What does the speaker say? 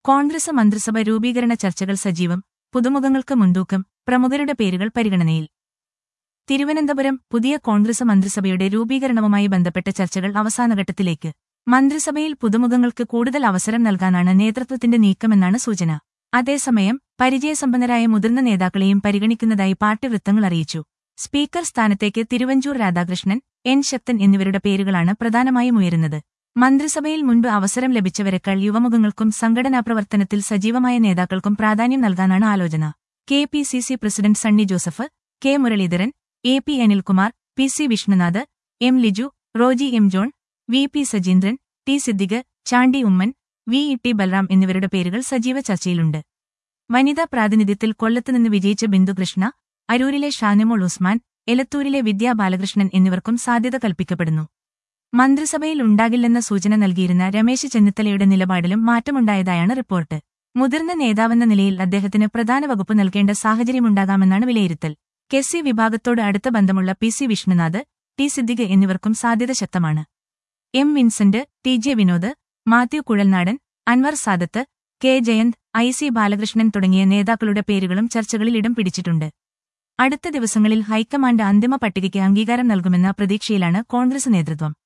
കോൺഗ്രസ് മന്ത്രിസഭ രൂപീകരണ ചർച്ചകൾ സജീവം, പുതുമുഖങ്ങൾക്ക് മുൻതൂക്കം, പ്രമുഖരുടെ പേരുകൾ പരിഗണനയിൽ. തിരുവനന്തപുരം പുതിയ കോൺഗ്രസ് മന്ത്രിസഭയുടെ രൂപീകരണവുമായി ബന്ധപ്പെട്ട ചർച്ചകൾ അവസാനഘട്ടത്തിലേക്ക്. മന്ത്രിസഭയിൽ പുതുമുഖങ്ങൾക്ക് കൂടുതൽ അവസരം നൽകാനാണ് നേതൃത്വത്തിന്റെ നീക്കമെന്നാണ് സൂചന. അതേസമയം പരിചയസമ്പന്നരായ മുതിർന്ന നേതാക്കളെയും പരിഗണിക്കുന്നതായി പാർട്ടി വൃത്തങ്ങൾ അറിയിച്ചു. സ്പീക്കർ സ്ഥാനത്തേക്ക് തിരുവഞ്ചൂർ രാധാകൃഷ്ണൻ, എൻ ശക്തൻ എന്നിവരുടെ പേരുകളാണ് പ്രധാനമായും ഉയരുന്നത്. മന്ത്രിസഭയിൽ മുൻപ് അവസരം ലഭിച്ചവരെക്കാൾ യുവമുഖങ്ങൾക്കും സംഘടനാ പ്രവർത്തനത്തിൽ സജീവമായ നേതാക്കൾക്കും പ്രാധാന്യം നൽകാനാണ് ആലോചന. KPCC president Sunny Joseph, K. Muraleedharan, AP. Anilkumar, PC. Vishnunath, M. Liju, Roji M. John, VP. Sajeendran, T. Siddique, Chandy Oommen, VET. Balram എന്നിവരുടെ പേരുകൾ സജീവ ചർച്ചയിലുണ്ട്. വനിതാ പ്രാതിനിധ്യത്തിൽ കൊല്ലത്തുനിന്ന് വിജയിച്ച ബിന്ദുകൃഷ്ണ, അരൂരിലെ ഷാനിമോൾ ഉസ്മാൻ, എലത്തൂരിലെ വിദ്യാ ബാലകൃഷ്ണൻ എന്നിവർക്കും സാധ്യത കൽപ്പിക്കപ്പെടുന്നു. മന്ത്രിസഭയിൽ ഉണ്ടാകില്ലെന്ന സൂചന നൽകിയിരുന്ന രമേശ് ചെന്നിത്തലയുടെ നിലപാടിലും മാറ്റമുണ്ടായതായാണ് റിപ്പോർട്ട്. മുതിർന്ന നേതാവെന്ന നിലയിൽ അദ്ദേഹത്തിന് പ്രധാന വകുപ്പ് നൽകേണ്ട സാഹചര്യമുണ്ടാകാമെന്നാണ് വിലയിരുത്തൽ. കെ.സി. വിഭാഗത്തോട് അടുത്ത ബന്ധമുള്ള പി.സി. വിഷ്ണുനാഥ്, ടി. സിദ്ദിഖ് എന്നിവർക്കും സാധ്യത ശക്തമാണ്. M. Vincent, TJ. Vinod, Mathew Kuzhalnadan, Anwar Sadath, K. Jayanth, IC. Balakrishnan തുടങ്ങിയ നേതാക്കളുടെ പേരുകളും ചർച്ചകളിൽ ഇടം പിടിച്ചിട്ടുണ്ട്. അടുത്ത ദിവസങ്ങളിൽ ഹൈക്കമാൻഡ് അന്തിമ പട്ടികയ്ക്ക് അംഗീകാരം നൽകുമെന്ന പ്രതീക്ഷയിലാണ് കോൺഗ്രസ് നേതൃത്വം.